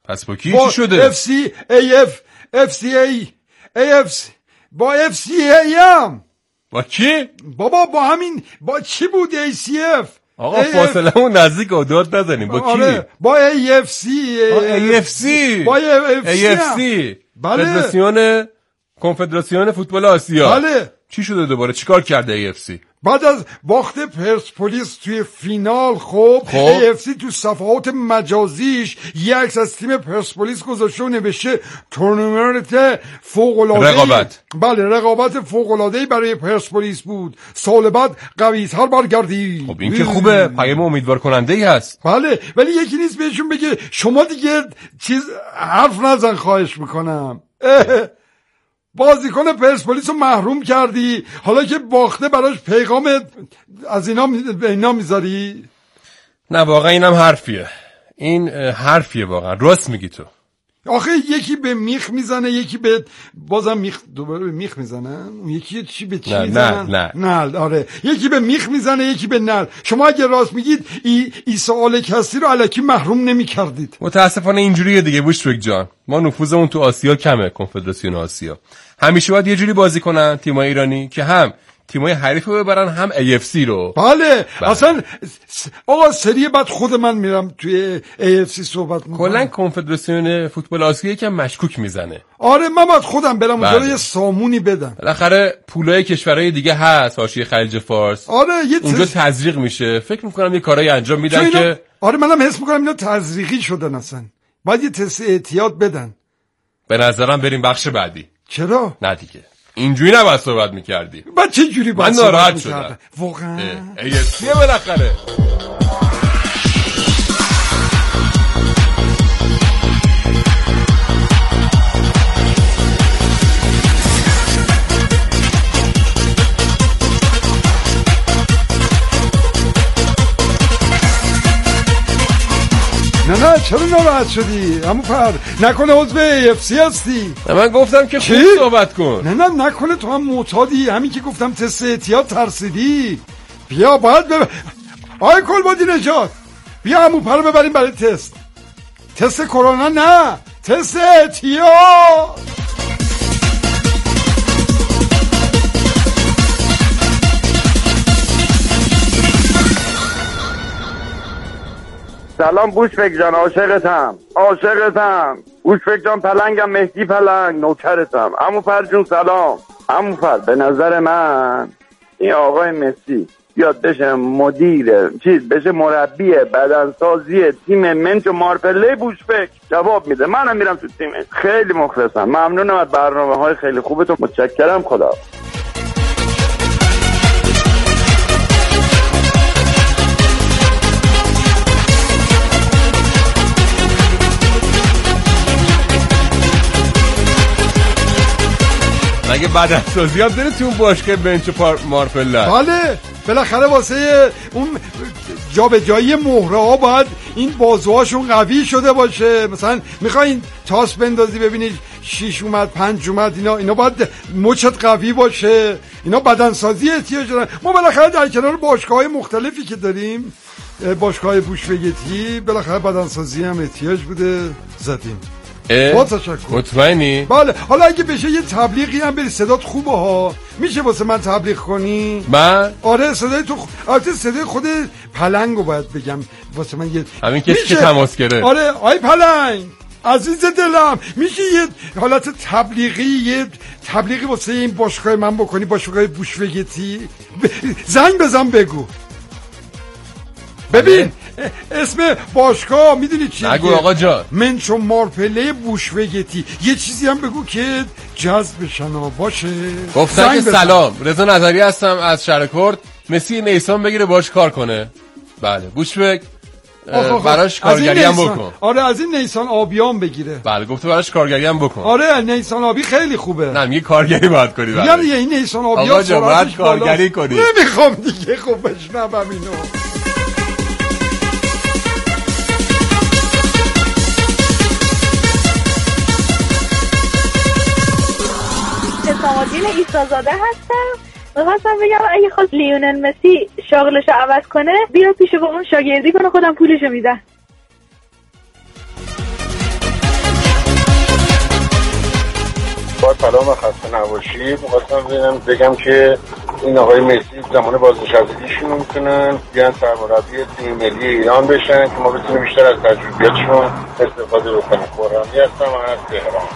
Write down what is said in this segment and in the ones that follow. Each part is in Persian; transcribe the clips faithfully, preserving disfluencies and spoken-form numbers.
پس با کی چی شده؟ اف سی ای اف اف سی ای ای اف با اف سی ای ام. با کی؟ بابا با همین با چی بود ای سی اف؟ آقا فاصله اون نزدیک داد نزنیم. با کی؟ آره با ای اف سی ای اف سی با ای اف سی بله. فدراسیون کنفدراسیون فوتبال آسیا. بله. چی شده دوباره؟ چیکار کرده ای اف سی؟ بعد از باخت پرسپولیس توی فینال خب, خب ای اف سی تو صفحات مجازیش یک عکس از تیم پرسپولیس گذاشته و نوشته تورنمنت فوق‌العاده رقابت. بله رقابت فوق‌العاده‌ای برای پرسپولیس بود، سال بعد قوی‌تر برگردی. خب این که خوبه، پیام امیدوار کننده ای هست. بله ولی یکی نیست بهشون بگه شما دیگه چیز حرف نزن خواهش میکنم. بازیکن پرسپولیس رو محروم کردی، حالا که باخته براش پیغام از اینا اینا میذاری؟ نه واقعا اینم حرفیه. این حرفیه واقعا. راست میگی تو. آخه یکی به میخ میزنه، یکی به بازم میخ دوباره به میخ میزنن، اون یکی چی به چی میزنن؟ نه نه نل. آره یکی به میخ میزنه یکی به نل. شما اگه راست میگید ای عیسی آلک هستی رو الکی محروم نمیکردید. متاسفانه اینجوریه دیگه بوشوک جان. ما نفوذمون تو آسیا کمه، کنفدراسیون آسیا. همیشه باید یه جوری بازی کنن تیمای ایرانی که هم تیمای حریف رو ببرن هم ای اف سی رو. بله, بله. اصلا آقا سری بعد خود من میرم توی ای اف سی صحبت میکنم. کلا کنفدراسیون فوتبال آسیا یکم مشکوک میزنه. آره من باید خودم برم اونجا بله. یه سامونی بدم. بالاخره پولای کشورهای دیگه هست، حاشیه خلیج فارس. آره یه اونجا تز... تزریق میشه. فکر میکنم یه کارایی انجام میدن اینا... که آره منم حس میکنم اینا تزریقی شدن اصلا. باید یه تست احتیاط بدن. به نظرم بریم بخش بعدی. چرا؟ نه دیگه اینجوری نباید صحبت میکردی. من چه جوری باید من ناراحت شدم واقعا. ای اف سی بالاخره. نه نه چرا ناراحت شدی؟ عمو پر نکنه عضو ای اف سی هستی؟ من گفتم که خوب صحبت کن. نه نه نکنه تو هم معتادی، همین که گفتم تست احتیاط ترسیدی. بیا باید ببر آی کلبادی نجات بیا عمو پر ببریم برای تست. تست کرونا نه، تست احتیاط. سلام بوشفک جان، عاشقتم عاشقتم بوشفک جان، پلنگم مهدی پلنگ نوکرتم. عمو فر جون سلام. عمو فر به نظر من این آقای مسی بیاد بشه مدیر چیز بشه مربی بدنسازی تیم منچ و مارپله بوشفک جواب میده. منم میرم تو تیمش. خیلی مخلصم، ممنونم از برنامه‌های خیلی خوبتون، متشکرم. خدا مگه بدنسازی هم داره تو اون باشگاه بنچ مارپله؟ بله بالاخره واسه اون جابجایی مهره ها باید این بازوهاشون قوی شده باشه. مثلا میخواین تاس بندازی ببینید شیش اومد پنج اومد، اینا اینا باید مچت قوی باشه. اینا بدنسازی احتیاج دارن. ما بالاخره در کنار باشگاه‌های مختلفی که داریم، باشگاه بوشوگتی بالاخره بدنسازی هم احتیاج بوده، زدیم. با تشکر. مطمئنی؟ بله حالا اگه بشه یه تبلیغی هم بری، صدات خوبه ها، میشه واسه من تبلیغ کنی؟ من؟ آره صدای تو خ... البته صدای خود پلنگو باید بگم واسه من. یه همین کسی که تماس گرفت. آره آی پلنگ عزیز دلم، میشه یه حالت تبلیغی یه تبلیغی واسه این باشگاه من بکنی، باشگاه بوشوگتی؟ ب... زنگ بزن بگو. ببین اسم باشگاه میدونی چیه؟ نگو آقا جان. منچو مارپله بوشوگتی. یه چیزی هم بگو که جذب بشن باشه. گفتم که سلام، رضا نظری هستم از شهر کرد. مسی نیسان بگیره باش کار کنه. بله بوشوگ براش کارگری هم بکن. آره از این نیسان آبیان بگیره. بله گفته براش کارگری هم بکن. آره نیسان آبی خیلی خوبه. نه میگه کارگری باید کنی. میگم دیگه این نیسان آبی آقا جان باید کارگری کنی. نمیخوام دیگه، خب بشنوم اینو. سامادین ایسازاده هستم. میخواستم بگم اگه خواست لیونل مسی شاغلشو عوض کنه بیا پیش با اون شاگردی کنه، خودم پولشو میدم. سلام و خسته نباشید. می‌خواستم ببینم بگم که این آقای مسی زمان بازنشستگیشون میتونن بیان سرمربی تیم ملی ایران بشن که ما بتونیم بیشتر از تجربیاتشون استفاده بکنیم. خرمی هستم از تهران.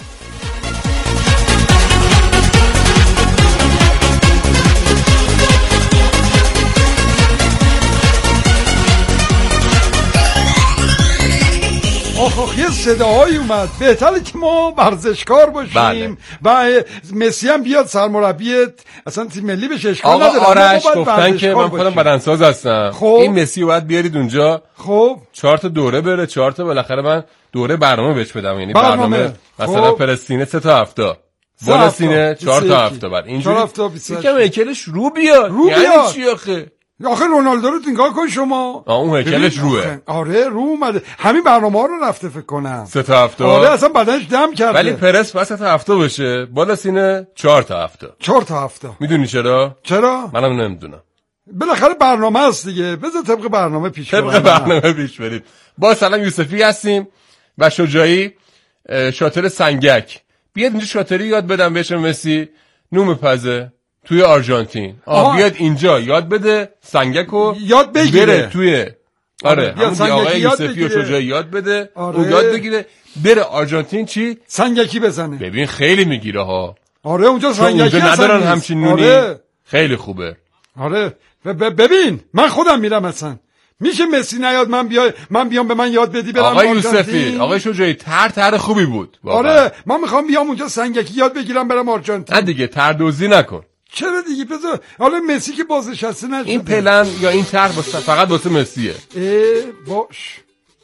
آخ آخ یه صداهایی اومد. بهتره که ما ورزشکار باشیم و مسی هم بیاد سرمربی اصلا تیم ملی بشه. اشکال نداره. آقا آرش گفتن که من خودم بدنساز هستم. خب این مسی رو باید بیارید اونجا. خب چهار تا دوره بره، چهار تا بالاخره من دوره برنامه بهش بدم. یعنی برنامه, برنامه. مثلا خب. فلسطین سه تا هفته، فلسطین چهار تا هفته بعد اینجوری یکم هیکلش رو بیاد. رو یعنی بیاد. چی آخه؟ آخه رونالدو رو نگاه کن شما. آه اون هیکلش روه. آره رو اومده. همین برنامه ها رو رفته فکر کنم. سه تا هفته. آره اصلا بدنش دم کرده. ولی پرس پس سه تا هفته بشه، بالا سینه چهار تا هفته. چهار تا هفته. میدونی چرا؟ چرا؟ منم نمیدونم. بالاخره برنامه است دیگه. بذار طبق برنامه پیش بریم. طبق برنامه پیش بریم. با سلام یوسفی هستیم و شجاعی شاطر سنگک. بیاد اینجا شاطری یاد بدم بهش مسی نوم پزه توی آرژانتین. آه بیاد اینجا یاد بده سنگکو یاد بگیره بره توی آره همون آقای یوسفی و شجاعی یاد بده. آره. اون یاد بگیره بره آرژانتین چی سنگکی بزنه. ببین خیلی میگیره ها. آره اونجا سنگکی اونجا ندارن همچین نونی. آره. خیلی خوبه. آره ببین من خودم میرم اصلا. میشه مسی نیاد من بیای من بیام به من یاد بدی برم آقای یوسفی آقای شجاعی تر تر خوبی بود واقعا. آره من میخوام بیام اونجا سنگکی یاد بگیرم برم آرژانتین. نه دیگه تردوزی نکن. چرا دیگه بذار حالا مسی که بازنشسته نشده. این پلن یا این طرح فقط واسه مسیه. اه باش.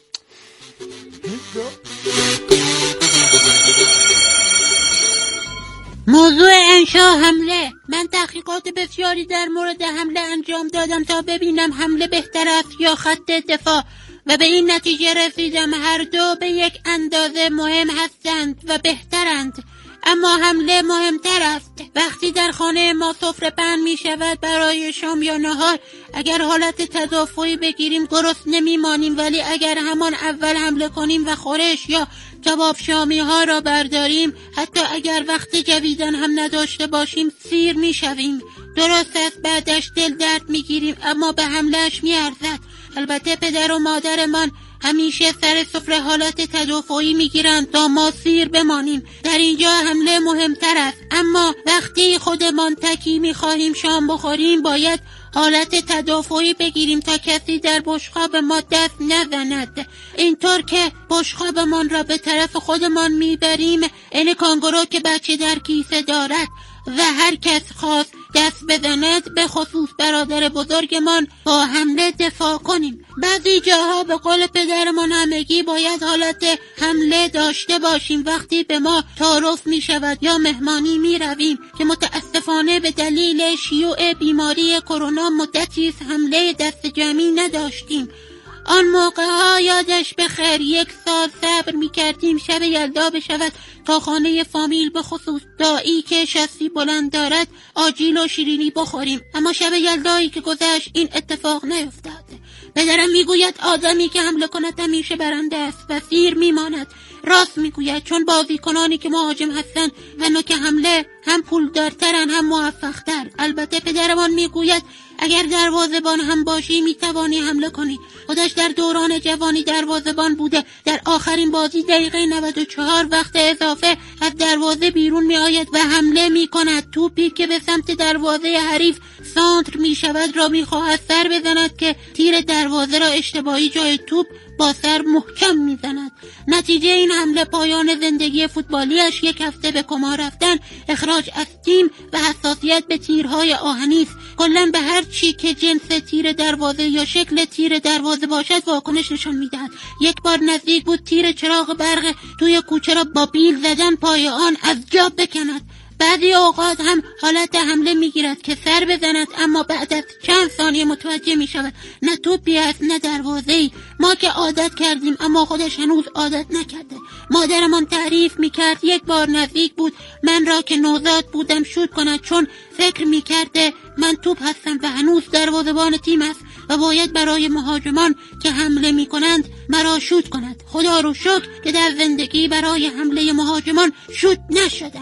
موضوع انشا حمله. من تحقیقات بسیاری در مورد حمله انجام دادم تا ببینم حمله بهتر است یا خط دفاع و به این نتیجه رسیدم هر دو به یک اندازه مهم هستند و بهترند، اما حمله مهمتر است. وقتی در خانه ما سفره پهن می شود برای شام یا نهار، اگر حالت تدافعی بگیریم درست نمی مانیم، ولی اگر همان اول حمله کنیم و خورش یا کباب شامی ها را برداریم، حتی اگر وقت جویدن هم نداشته باشیم سیر می شویم. درست است بعدش دل درد می گیریم، اما به حملهش می ارزد. البته پدر و مادرمان همیشه سر سفره حالت تدافعی میگیرند تا ما سیر بمانیم. در اینجا حمله مهمتر است، اما وقتی خودمان تکی میخواهیم شام بخوریم باید حالت تدافعی بگیریم تا کسی در بشقاب ما دست نزند. اینطور که بشقابمان را به طرف خودمان میبریم، این کانگورو که بچه در کیسه دارد و هر کس خواست دست بزند، به خصوص برادر بزرگمان، با حمله دفاع کنیم. بعضی جاها به قول پدرمان همگی باید حالت حمله داشته باشیم وقتی به ما تعارف می شود یا مهمانی می رویم که متاسفانه به دلیل شیوع بیماری کرونا مدتی حمله دست جمعی نداشتیم. آن موقع ها یادش بخیر یک سال صبر می کردیم شب یلدا بشود تا خانه فامیل به خصوص دایی که شاسی بلند دارد آجیل و شیرینی بخوریم، اما شب یلدایی که گذشت این اتفاق نیفتاد. پدرم میگوید آدمی که حمله کند همیشه برنده است و سیر میماند. راست میگوید، چون بازیکنانی که مهاجم هستند و نوک حمله هم پولدارترن هم موفقتر. البته پدرمان میگوید اگر دروازه‌بان هم باشی میتوانی حمله کنی. خودش در دوران جوانی دروازه‌بان بوده. در آخرین بازی دقیقه نود و چهار وقت اضافه از دروازه بیرون می آید و حمله می کند. توپی که به سمت دروازه حریف سانتر می شود را می خواهد سر بزند که تیر دروازه را اشتباهی جای توپ با سر محکم می زند. نتیجه این حمله پایان زندگی فوتبالیش، یک هفته به کما رفتن، اخراج از تیم و حساسیت به تیرهای آهنی است. کلاً به هر چی که جنس تیر دروازه یا شکل تیر دروازه باشد واکنش نشان میدهد. یک بار نزدیک بود تیر چراغ برق توی کوچه را با بیل زدن پای آن از جا بکند. بعضی اوقات هم حالت حمله میگیرد که سر بزند، اما بعد از چند ثانیه متوجه میشود نه توپی است نه دروازه‌ای. ما که عادت کردیم اما خودش هنوز عادت نکرده. مادرمان تعریف میکرد یک بار نزدیک بود من را که نوزاد بودم شوت کند، چون فکر میکرده من توپ هستم و هنوز دروازه‌بان تیم است و باید برای مهاجمان که حمله میکنند مرا شوت کند. خدا رو شکر که در زندگی برای حمله مهاجمان شوت نشدم.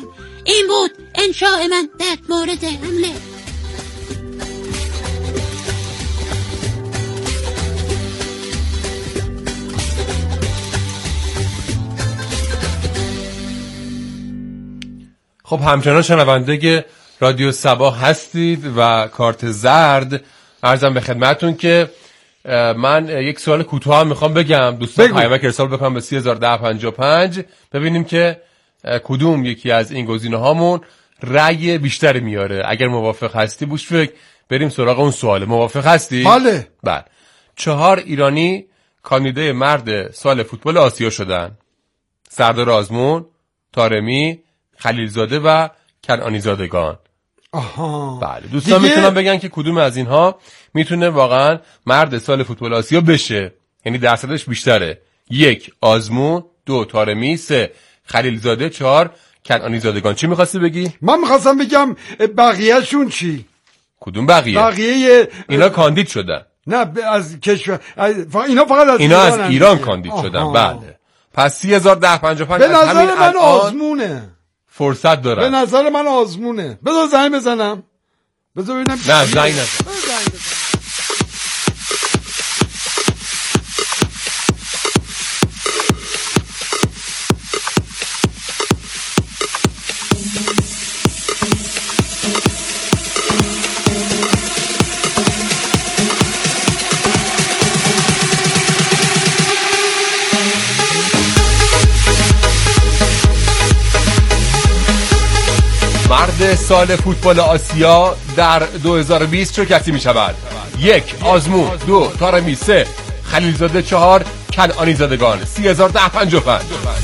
این بود انشاء من در مورد حمله. خب همچنان شنونده رادیو صبا هستید و کارت زرد. عرضم به خدمتون که من یک سوال کوتاه میخوام بگم، دوستان پیامک ارسال بکنم به سی هزار و ده پنجاه و پنج ببینیم که کدوم یکی از این گزینه هامون رأی بیشتری میاره. اگر موافق هستی بوشفک بریم سراغ اون سوال. موافق هستی؟ بله. بله. چهار ایرانی کاندیدای مرد سال فوتبال آسیا شدن: سردار آزمون، طارمی، خلیلزاده و کنعانی زادگان. آها. بله دوستان دیگه... میتونن بگن که کدوم از اینها میتونه واقعا مرد سال فوتبال آسیا بشه، یعنی درصدش بیشتره. یک آزمون، دو طارمی، سه خلیلزاده، چهار کنعانی زادگان. چی میخواستی بگی؟ من میخواستم بگم بقیهشون چی؟ کدوم بقیه؟ بقیه اینا کاندید شدن. نه از کشور از... اینا فقط از اینا ایران از ایران کاندید شدن. بله. پس سی هزار و ده پنجاه و پنج به نظر من آزمونه. فرصت دارم. به نظر من آزمونه. بذار زنگ بزنم. بذار ببینم. نه زنگ نزن. مرد سال فوتبال آسیا در دو هزار و بیست چه کسی می شود؟ یک آزمون، دو طارمی، سه خلیلزاده، چهار کنعانی زادگان. سی هزار و ده پنجاه و پنج.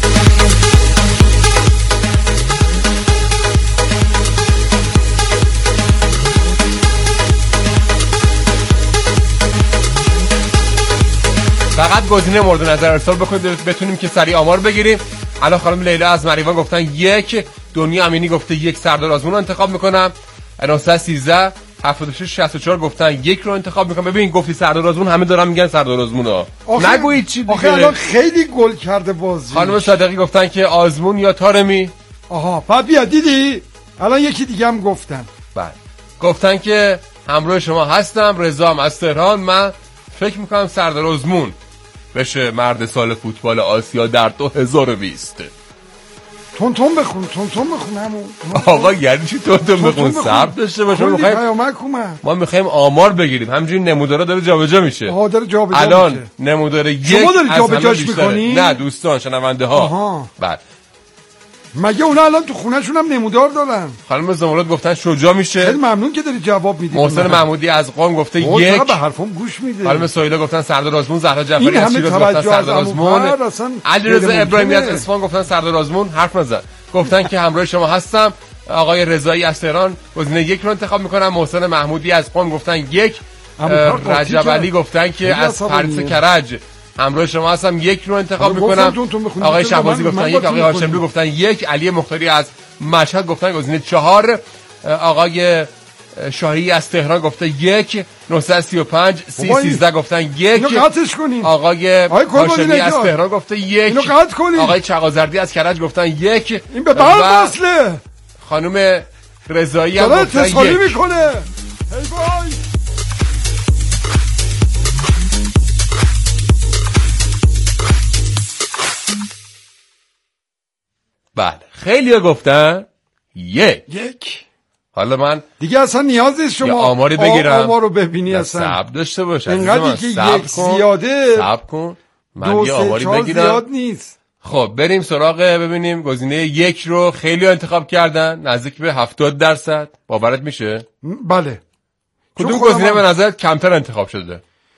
فقط گزینه مورد نظر ارسال بکنید بتونیم که سریع آمار بگیریم. الان خانم لیلا از مریوان گفتن یک، دنیا امینی گفته یک سردار آزمون رو انتخاب میکنم، نهصد و سیزده هفتاد و شش شصت و چهار گفتن یک رو انتخاب میکنم. ببین گفتی سردار آزمون، همه دارن میگن سردار آزمون ها. نگویید چی دیگه. آخه الان خیلی گل کرده بازی. خانم صادقی گفتن که آزمون یا طارمی. آها بعد بیا دیدی الان یکی دیگه هم گفتن. بله گفتن که همراه شما هستم. رضا هم از تهران. من فکر میکنم سردار آزمون بشه مرد سال فوتبال آسیا در دو هزار و بیست. تون تون بخون تون تون بخون همون. آقا یعنی چی تون تون بخون؟ صبر داشته باشه. ما میخوایم آمار بگیریم. همینجوری نمودارا داره جابجا میشه. آها داره جابجا میشه. الان نمودار یک شما داری جابجاش میکنی؟ نه دوستان شنونده ها. بعد مگه اونا الان تو خونه‌شون هم نمودار دارن؟ خانم زمرد گفتن شجاع میشه. خیلی ممنون که داری جواب میدی. محسن محمودی از قم گفته یک. به حرفم گوش میده. خانم سهیلا گفتن سردار آزمون. زهرا جعفری از شیراز گفتن سردار آزمون. علیرضا ابراهیمی از اصفهان گفتن سردار آزمون. حرف نزن. گفتن که همراه شما هستم. آقای رضایی از تهران گزینه یک رو انتخاب میکنن. محسن محمودی از قم گفتن یک. رجب علی گفتن که از پاریس کرج همراه شما هستم یک رو انتخاب میکنم. آقای شهبازی گفتن یک. آقای هاشملو گفتن یک. علی مختاری از مشهد گفتن گزینه چهار. آقای شاهی از تهران گفته یک. نهصد و سی و پنج سی سیزده گفتن یک. آقای هاشمی از تهران گفته یک. آقای چغازردی از کرج گفتن یک. این به بر وصله. خانم رضایی هم گفتن یک. میکنه. هی بای. بله خیلی ها گفتن یک یک. حالا من دیگه اصلا نیاز نیست شما آماری بگیرم. آمار رو ببینی اصلا. صبر داشته باش. اینقدر که یک زیاده. صبر کن. من یه آماری بگیرم. زیاد نیست. خب بریم سراغ ببینیم گزینه یک رو خیلی انتخاب کردن. نزدیک به هفتاد درصد. باورت میشه؟ بله. کدوم گزینه به نظرت کمتر انتخاب شده؟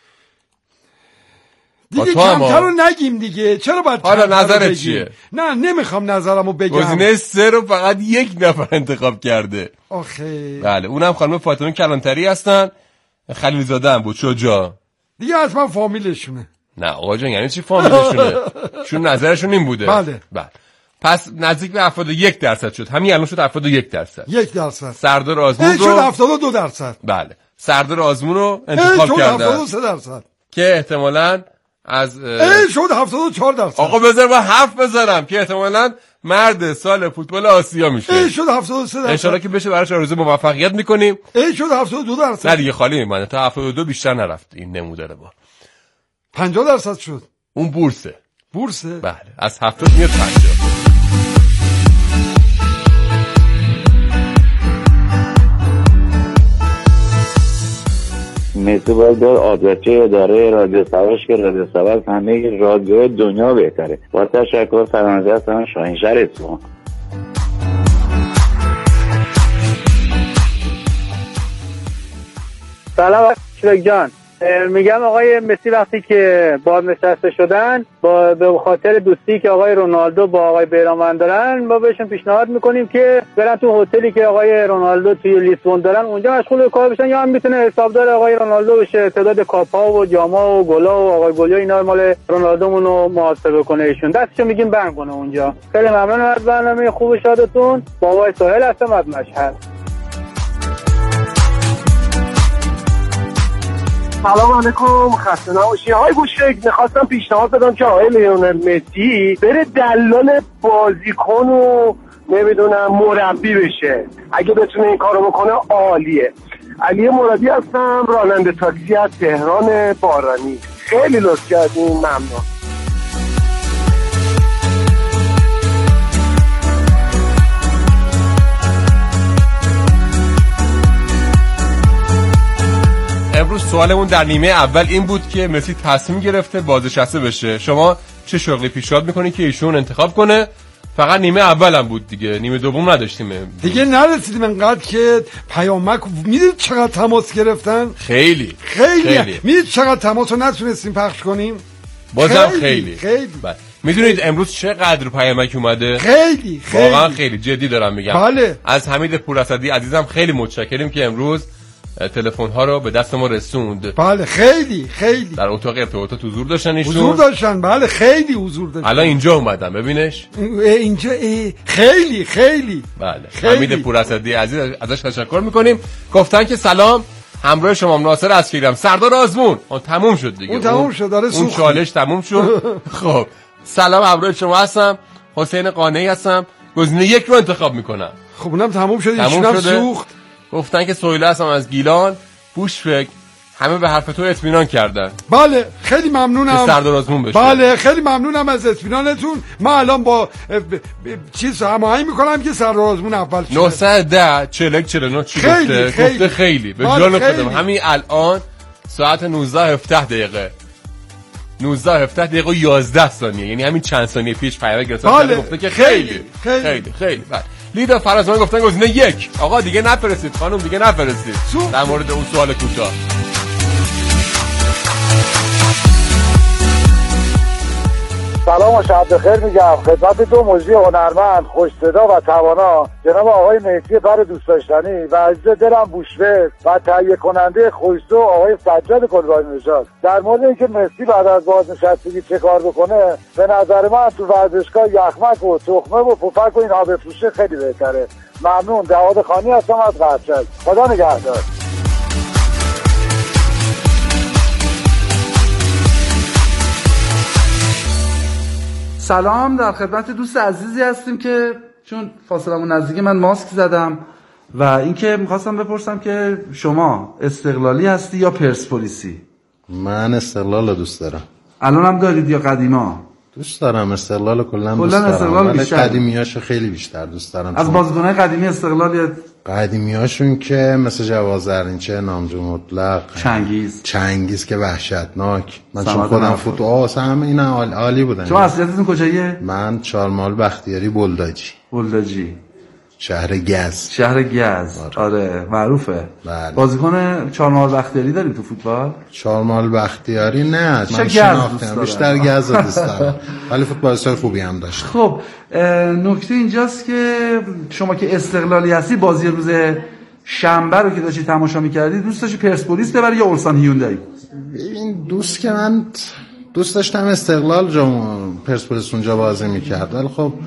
دیگه کمتر رو نگیم دیگه. چرا باید حالا نظرت چیه؟ نه نمیخوام نظرمو بگم. گزینه سه رو فقط یک نفر انتخاب کرده. آخه بله اونم خانم فاطمه کلانتری هستن. خلیلزاده هم بود. شجاع دیگه حتما فامیلشونه. نه آقا جان یعنی چی فامیلشونه؟ چون نظرشون این بوده. بله بله پس نزدیک به هفتاد و یک درصد شد. همین الان شد هفتاد و یک درصد. یک درصد. سردار آزمون رو شد هفتاد و دو درصد. بله سردار آزمون رو انتخاب کردن. هفتاد و سه درصد. که احتمالاً از ای شد هفتاد و چهار درصد. آقا بذار من حرف بزنم که احتمالاً مرد سال فوتبال آسیا میشه. ای شد هفتاد و سه درصد. ان شاءالله که بشه براش آرزوی موفقیت میکنیم. ای شد هفتاد و دو درصد. نه دیگه خالی میمونه تا هفتاد و دو بیشتر نرفت این نموداره با. پنجاه درصد شد. اون بورسه. بورسه؟ بله از هفتاد میاد پنجاه. مسی باید دار آدرسه اداره رادیو سواش که رادیو سواش همه رادیو دنیا بهتره. با تشکر فرانزه هستم شاهینشهر اصفهان. سلام شیرک جان، میگم آقای مسی وقتی که بازنشسته شدن با به خاطر دوستی که آقای رونالدو با آقای بیرانوند دارن ما بهشون پیشنهاد میکنیم که برن تو هتلی که آقای رونالدو توی لیسبون دارن اونجا مشغول کار بشن، یا هم میتونه حسابدار آقای رونالدو بشه، تعداد کاپا و جاما و گلا و آقای گلیا اینا مال رونالدومون رو محاسبه کنه، ایشون دستشو میگیم بند کنه اونجا. خیلی ممنونم از برنامه خوب شادتون. بابای سهیل هستم از مشهد. سلام علیکم، خسته نباشی. آقای بوشک، میخواستم پیشنهاد بدم که آقای لیونل مسی بره دلال بازیکن و نمیدونم مربی بشه. اگه بتونه این کارو بکنه عالیه. علی مرادی هستم، راننده تاکسی از تهران بارانی. خیلی لطف کردین، ممنون. امروز سوالمون در نیمه اول این بود که مسی تصمیم گرفته بازنشسته بشه. شما چه شغلی پیشنهاد میکنی که ایشون انتخاب کنه؟ فقط نیمه اولم بود دیگه، نیمه دوم نداشتیم دیگه. نرسیدیم انقدر که پیامک میدید چقدر تماس گرفتن. خیلی خیلی, خیلی. میدید چقدر تماس رو نتونستیم پخش کنیم. بازم خیلی خیلی, خیلی. بله. میدونید امروز چقدر پیامک اومده؟ خیلی خیلی واقعا خیلی جدی دارم میگم. بله. از حمید پوراسدی عزیزم خیلی متشکریم که امروز تلفن ها رو به دست ما رسوند. بله خیلی خیلی در اتاق ارتباطات حضور داشتن ایشون. حضور داشتن، بله خیلی حضور داشتن. الان اینجا اومدم ببینش. اینجا خیلی خیلی بله خیلی. حمید پوراسدی عزیز ازش تشکر میکنیم. گفتن که سلام، همراه شما ناصر از کیرم. سردار آزمون اون تموم شد دیگه. اون تموم شد، داره اون چالش تموم شد. خب سلام، همراه شما هستم، حسین قانعی هستم، گزینه یک رو انتخاب میکنم. خب اونم تموم شد، ایشونم سوخت. گفتن که سهیل هستم از گیلان. بوش فکر همه به حرف تو اطمینان کردن. بله خیلی ممنونم. سردار آزمون بشه. بله خیلی ممنونم از اطمینانتون. ما الان با ب... ب... چیز هماهنگ میکنم که سردار آزمون اول شه. نهصد و ده چهل و یک چهل و نه چی خیلی گفته؟ خیلی. گفته خیلی به بله جان خیلی. خودم همین الان ساعت نوزده و هفده دقیقه نوزده و هفده دقیقه و یازده ثانیه، یعنی همین چند ثانیه پیش پیام گرفتم. بله. گفته که خیلی خیلی خیلی خیلی, خیلی. بله. لیدا فرزمان گفتن گزینه یک. آقا دیگه نفرستید خانم، دیگه نفرستید در مورد اون سوال کوتاه. سلام و شب بخیر میگم خدمت دو مجری هنرمند خوش صدا و توانا جناب آقای مهدی پر دوست داشتنی و عزیز دلم بوشوه و تهیه کننده خوش‌ذوق آقای سجاد قربانی نژاد در مورد اینکه مسی بعد از بازنشستگی چه کار بکنه، به نظر من تو ورزشگاه یخمک و تخمه و پفک و اینها بفروشه خیلی بهتره. ممنون. جواد خانی هستم از قرچک. خدا نگهدار. سلام، در خدمت دوست عزیزی هستیم که چون فاصلمون نزدیکه من ماسک زدم و اینکه میخواستم بپرسم که شما استقلالی هستی یا پرسپولیسی؟ من استقلال دوست دارم. الان هم دارید یا قدیما؟ دوست دارم استقلال کلا دوست دارم. استقلال ولی بیشتر. قدیمیاشو خیلی بیشتر دوست دارم. از بازیکن‌های قدیمی استقلالیت؟ قدیمیاشون که مثل جواز زرینچه، نامجو مطلق، چنگیز چنگیز که وحشتناک. من چون خودم فوتبال همه اینا عالی بودن. شما اصلیتتون کجاییه؟ من چهارمحال بختیاری بلداجی. بلداجی شهر گز. شهر گز. آره, آره. معروفه. بله. بازیکن چهارمحال بختیاری داریم تو فوتبال؟ چهارمحال بختیاری نه، من شناختم. بیشتر گز رو دوست دارم. ولی فوتبالیست خوبی هم داشت. خب نکته اینجاست که شما که استقلالی هستی، بازی روز شنبه رو که داشتی تماشا می‌کردی دوست داشتی پرسپولیس ببری یا اورسان هیوندای؟ این دوست که من دوست داشتم استقلال جام پرسپولیس اونجا بازی می‌کرد، ولی خب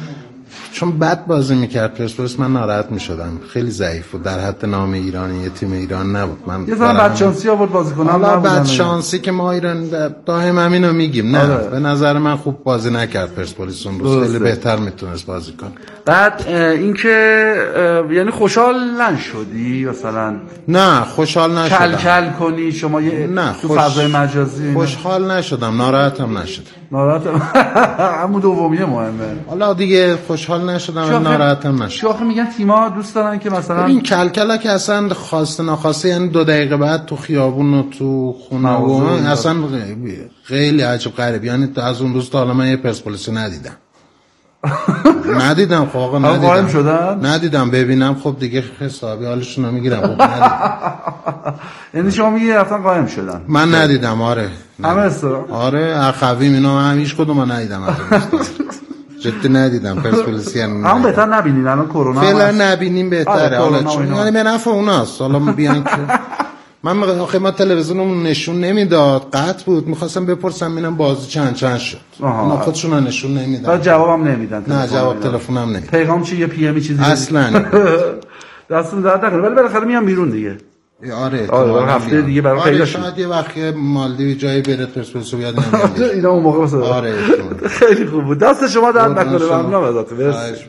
چون بد بازی میکرد پرسپولیس من ناراحت میشدم. خیلی ضعیف بود، در حد نام ایرانی یه تیم ایران نبود. من یه زمان بد شانسی آورد بازیکن‌ها. حالا بد شانسی که ما ایران دائما همینو میگیم. نه آره. به نظر من خوب بازی نکرد پرسپولیس اون روز، خیلی بهتر میتونست بازی کنه. بعد اینکه یعنی خوشحال نشدی مثلا؟ نه خوشحال نشدم. کل کل کنی شما یه نه تو خوش... فضای مجازی؟ خوشحال نشدم، ناراحتم نشدم. ناراحتم همون دومیه مهمه. حالا دیگه خوشحال نشدم، ناراحتم نشدم. آخه میگن تیم‌ها دوست دارن که مثلا این کلکلا که اصلا خواسته ناخواسته یعنی دو دقیقه بعد تو خیابون و تو خونه و اصلا خیلی عجب غریب. یعنی از اون روز تا حالا من یه پرسپولیسی ندیدم. ندیدم خب آقا ندیدم شدن؟ ندیدم ببینم خب دیگه حسابی حالشون رو میگیرم. خب ندیدم. یعنی شما میگی رفتن قایم شدن؟ من ندیدم. آره همه استرا آره اخویم اینا هم هیچ کدوم من ندیدم. جدی ندیدم پرسپولیسی هم هم بهتر نبینین الان کرونا فعلا نبینیم بهتره. حالا چون یعنی به نفع اوناست. حالا بیان که من آخه ما تلویزیونمون نشون نمیداد، قطع بود. می‌خواستم بپرسم ببینم بازی چند چند شد. اونا خودشون نشون نمیدن. بعد جوابم نمیدن. نه جواب تلفنم نمیدن. پیغام چی یه پی ام چیزی اصلا دستون درد نکنه. ولی بالاخره میام بیرون دیگه. آره آره هفته دیگه برام پیدا شد. شاید یه وقت مالدیو جایی بره پرسپولیس بیاد نمیاد. اینا اون موقع مثلا آره خیلی خوب بود. دست شما درد نکنه. ممنونم ازت. مرسی.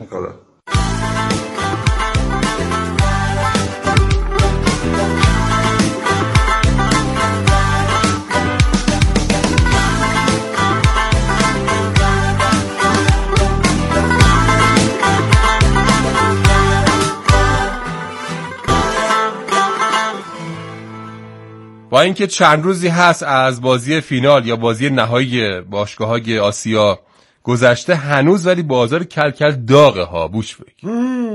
با اینکه چند روزی هست از بازی فینال یا بازی نهایی باشگاه‌های آسیا گذشته هنوز ولی بازار کلکل داغه ها. بوش بگی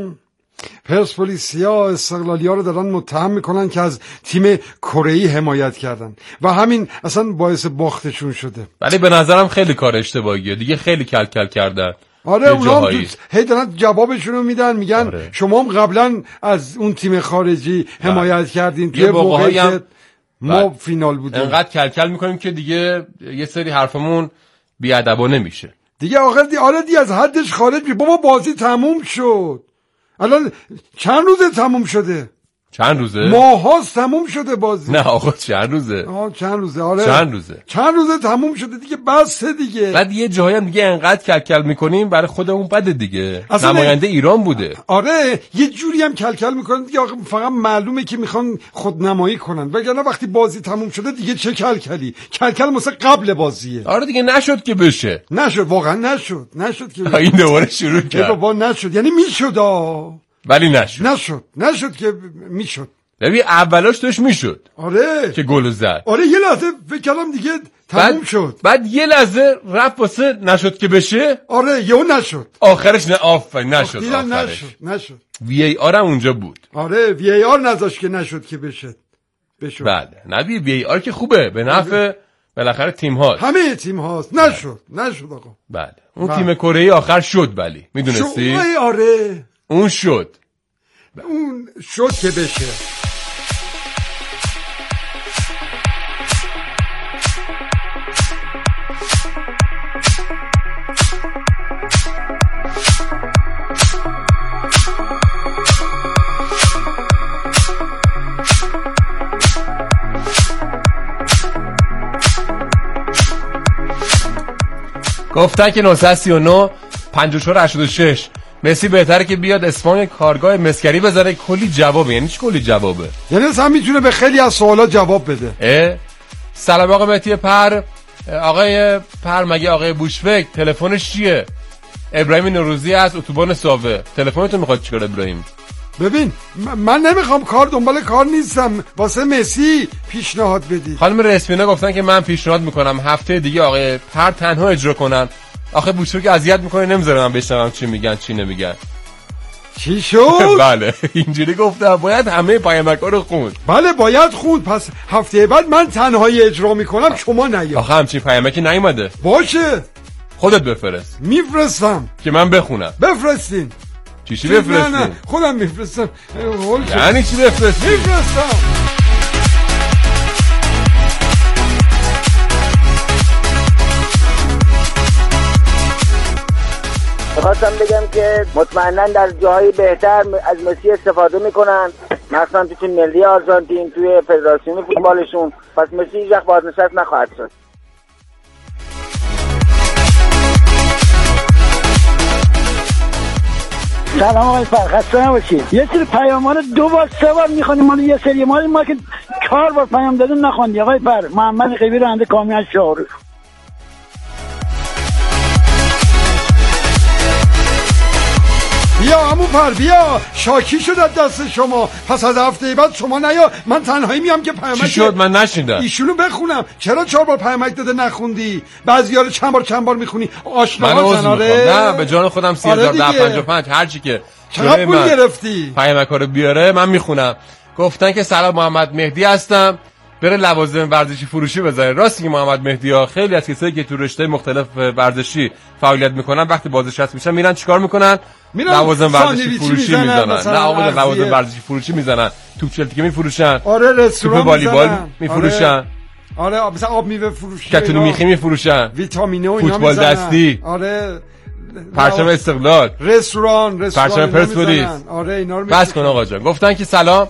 پرسپولیسیا استقلالیا رو دارن متهم میکنن که از تیم کره‌ای حمایت کردن و همین اصلا باعث باختشون شده. ولی به نظرم خیلی کار اشتباهیه دیگه، خیلی کلکل کردن. آره اونا هم هی دارن جوابشونو میدن، میگن آره. شما هم قبلا از اون تیم خارجی حمایت کردین توی موقعی که ما فینال بودیم. انقدر کلکل میکنیم که دیگه یه سری حرفمون بیادبانه میشه دیگه. آخر دی آره دی از حدش خارج می. بابا بازی تموم شد. الان چند روزه تموم شده؟ چند روزه؟ ماهاست تموم شده بازی. نه آقا چند روزه؟ آه چند روزه. آره چند روزه؟ چند روزه تموم شده دیگه، بسه دیگه. بعد یه جایی هم دیگه انقدر کلکل میکنیم برای خودمون بده دیگه. نماینده ایران بوده. آره یه جوری هم کلکل میکنن دیگه. آقا فقط معلومه که میخوان خودنمایی کنن، وگرنه وقتی بازی تموم شده دیگه چه کلکلی. کلکل مثلا قبل بازیه. آره دیگه نشد که بشه. نشد واقعا نشد. نشد که این دوباره شروع کرد. بابا نشد یعنی میشد آ ولی نشد. نشد نشد که میشد. ببین اولاش توش میشد. آره که گل زد. آره یه لحظه فکر کردم دیگه تموم شد. بعد یه لحظه رفت واسه نشد که بشه. آره یهو نشد. آخرش نه آفرین نشد. آخرش نشد نشد. وی ای آر هم اونجا بود. آره وی ای آر نذاشت که نشد که بشه. بشد. بله نه وی ای آر که خوبه به نفع بالاخره تیم هاست. همه تیم هاست. نشد نشد آقا. بله اون بله. تیم کره ای آخر شد ولی میدونستی؟ آره اون شد. اون شد که بشه. گفتن که نهصد و سی و نه پنجاه و چهار هشتاد و شش مسی بهتره که بیاد اصفهان کارگاه مسکری بذاره. کلی جوابه. یعنی چی کلی جوابه؟ یعنی اصلا میتونه به خیلی از سوالا جواب بده. اه سلام آقا مهدی پر. آقای پر مگه آقای بوشفک تلفنش چیه؟ ابراهیم نوروزی از اتوبان ساوه. تلفنتو میخواد چیکار ابراهیم؟ ببین من نمیخوام کار دنبال کار نیستم، واسه مسی پیشنهاد بدی. خانم رسمینا گفتن که من پیشنهاد میکنم هفته دیگه آقای پر تنها اجرا کنن. آخه بوشفک اذیت میکنه نمیذاره من بشنوم چی میگن چی نمیگن. چی شد؟ بله اینجوری گفتم باید همه پیامک‌ها رو خوند. بله باید خوند. پس هفته بعد من تنهایی اجرا میکنم شما نیا. آخه همچین پیامکی نیومده. باشه خودت بفرست. میفرستم که من بخونم. بفرستین. چیشی بفرستین؟ نه نه خودم میفرستم. یعنی چی بفرستین؟ میفرستم. میخواستم بگم که مطمئنا در جاهای بهتر از مسی استفاده میکنن، مثلا تو تیم ملی آرژانتین، توی فدراسیون فوتبالشون. پس مسی هیچ وقت بازنشست نخواهد شد. سلام آقای فر، خسته نباشید. یه سری پیام رو دو بار سه بار میخونیم، ما یه سری ما ما که چهار بار پیام دادیم نخوندی آقای فر. محمد قیبی راننده کامیون شاهرخ. بیا عمو پر بیا، شاکی شد از دست شما. پس از هفته بعد شما نیا، من تنهایی میام که پیامک چی شد؟ من نشیندم ایشونو بخونم. چرا چهار بار پیامک داده نخوندی؟ بعضی‌ها رو چند بار چند بار میخونی. آشنا زناره. نه به جان خودم سی هزار و پنجاه و پنج هر چی که چقدر پول گرفتی؟ پیامک‌ها رو بیاره من میخونم. گفتن که سلام محمد مهدی هستم، بره لوازم ورزشی فروشی بزنه. راستی که محمد مهدی ها خیلی از کسایی که تو رشته مختلف ورزشی فعالیت میکنن وقتی بازنشسته میشن میرن چیکار میکنن؟ لوازم ورزشی فروشی میزنن. نه آقا لوازم ورزشی فروشی میزنن، توپ چلتیکه میفروشن، آره رستوران والیبال میفروشن، آره مثلا آب میوه فروشی، کتونی میخی میفروشن، ویتامینه و اینا فوتبال دستی، آره پرچم استقلال، رستوران رستوران پرچم پرسپولیس. آره اینا رو بس کن آقا جان. گفتن که سلام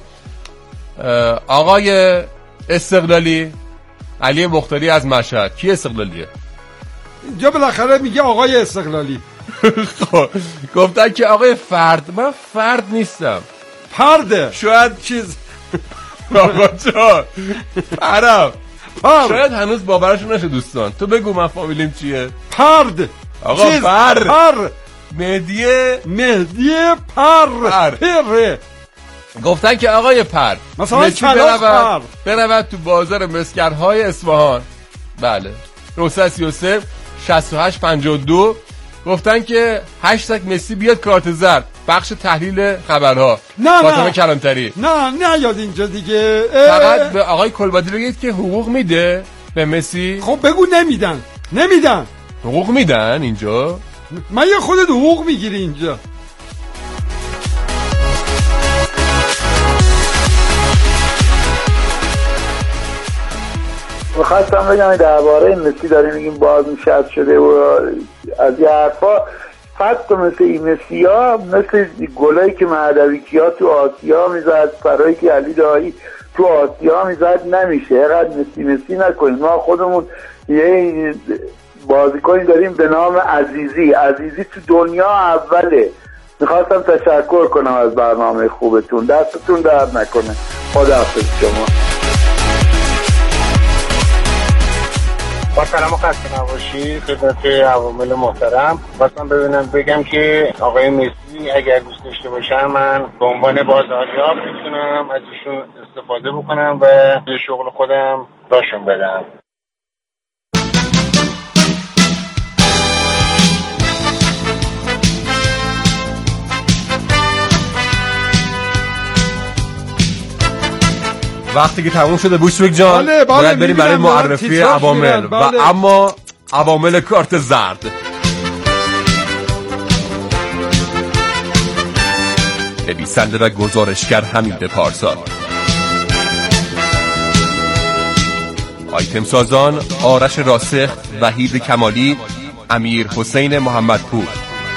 آقای استقلالی علی مختاری از مشهد. کی استقلالیه؟ اینجا بالاخره میگه آقای استقلالی. خب گفتن که آقای فرد. من فرد نیستم، پرده. شاید چیز آقا جان پرم پرد. شاید هنوز باورشون نشه دوستان. تو بگو من فامیلیم چیه؟ پرد. آقا چیز؟ پر پر مهدی مهدی پر پر پره. گفتن که آقای پر مثلا کلاغ پر برود تو بازار مسکنهای اصفهان. بله نهصد و سی و سه شصت و هشت پنجاه و دو. گفتن که هشتگ مسی بیاد کارت زرد، بخش تحلیل خبرها. نه فاطمه کلانتری. نه نه یاد اینجا دیگه. فقط به آقای کلبادی بگید که حقوق میده به مسی. خب بگو نمیدن. نمیدن. حقوق میدن اینجا؟ من یه خودت حقوق میگیری اینجا. میخواستم بگم درباره مسی داریم میگیم بازنشسته شده و از یه حرفا فقط مثل این مسی ها، مثل گلایی که مهدوی کیا تو آسیا میزد، فرایی که علی دایی تو آسیا میزد نمیشه. اینقدر مسی مسی نکنیم. ما خودمون یه بازیکنی داریم به نام عزیزی. عزیزی تو دنیا اوله. میخواستم تشکر کنم از برنامه خوبتون. دستتون درد نکنه. خداحافظ شما. با سلام و خسته نباشید خدمت عوامل محترم. خواستم ببینم بگم که آقای مسی اگر دوست داشته باشم من به عنوان بازاریاب میتونم از ایشون استفاده بکنم و به شغل خودم راشون بدم. وقتی که تموم شده بوشویک جان بله بله باید بریم برای معرفی عوامل. بله. و اما عوامل کارت زرد. نویسنده و گزارشگر حمید پارسا. آیتم سازان آرش راسخ، وحید کمالی، امیر حسین محمدپور.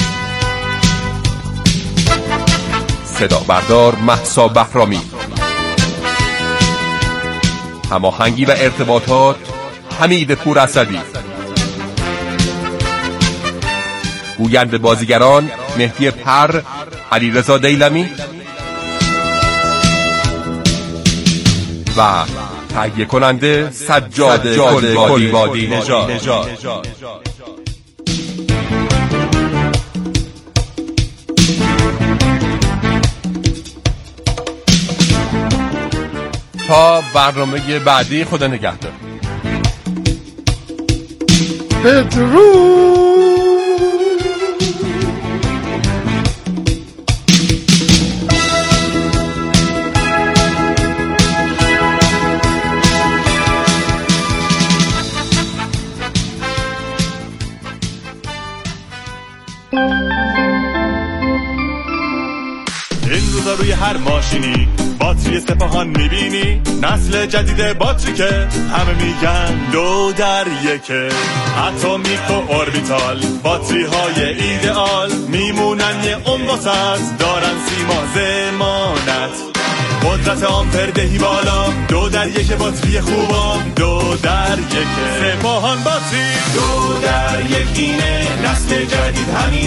صدا بردار مهسا بهرامی. هماهنگی و ارتباطات حمید پور اسدی. گوینده بازیگران مهدی پر، علیرضا دیلمی و تهیه کننده سجاد کلبادی نژاد. تا برنامه بعدی خدا نگهدار. بدرود. این روزا روی هر ماشینی باتری سپاهان میبینی، نسل جدید باتری که همه میگن دو در یکه. اتمیک و اوربیتال باتری های ایدئال واسط دارن سیما زمانت. قدرت آمپردهی بالا، دو در یک باتری خوبا، دو در یک سپاهان باتری، دو در یک اینه نسل جدید همین